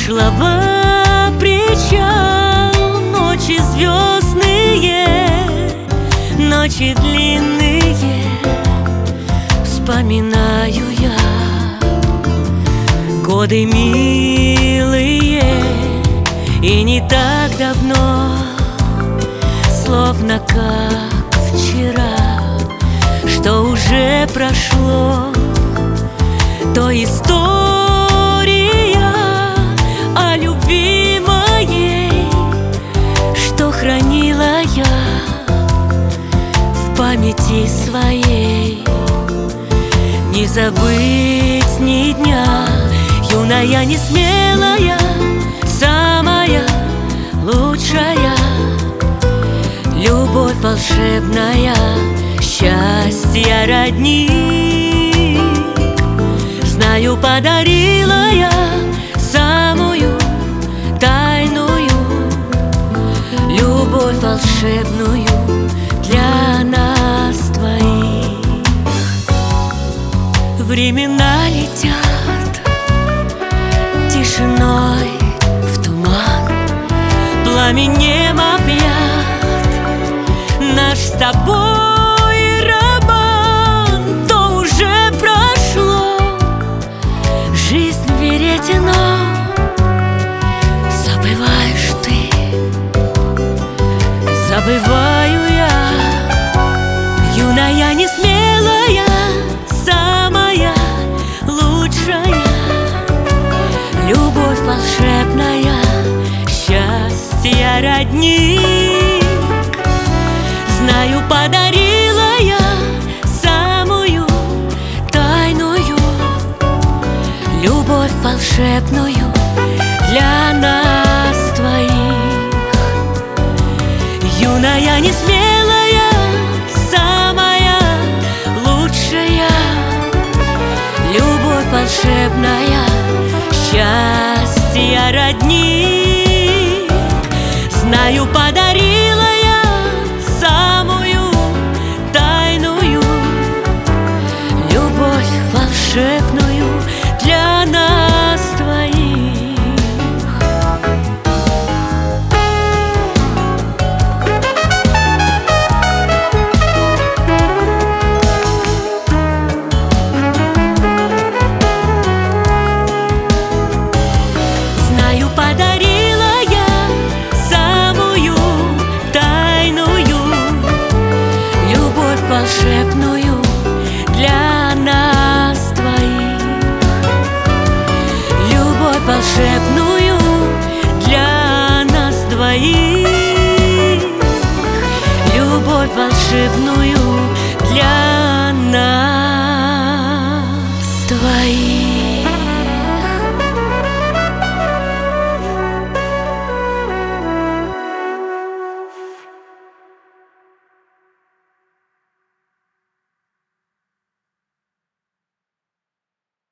вышла в причал. Ночи звездные, ночи длинные, вспоминаю я годы милые, и не так давно, словно как вчера, что уже прошло, то история о любви моей, что хранила я в памяти своей. Не забыть ни дня, юная, не смелая, самая лучшая, любовь волшебная, счастье родник. Знаю, подарила я самую тайную любовь волшебную для нас двоих. Времена летят тишиной в туман, пламенем объят наш с тобой роман. То уже прошло, жизнь веретено, забываешь ты, забываю я, юная, не смелая, самая лучшая, любовь волшебная, счастье родник. Знаю, подарила я самую тайную любовь волшебную для нас двоих. Юная, не смелая, самая лучшая, любовь волшебная, счастье родник. Знаю, подарила я самую тайную любовь волшебную для нас двоих. Знаю, подарила я самую тайную любовь волшебную для нас двоих. Любовь волшебную для нас двоих. Любовь волшебную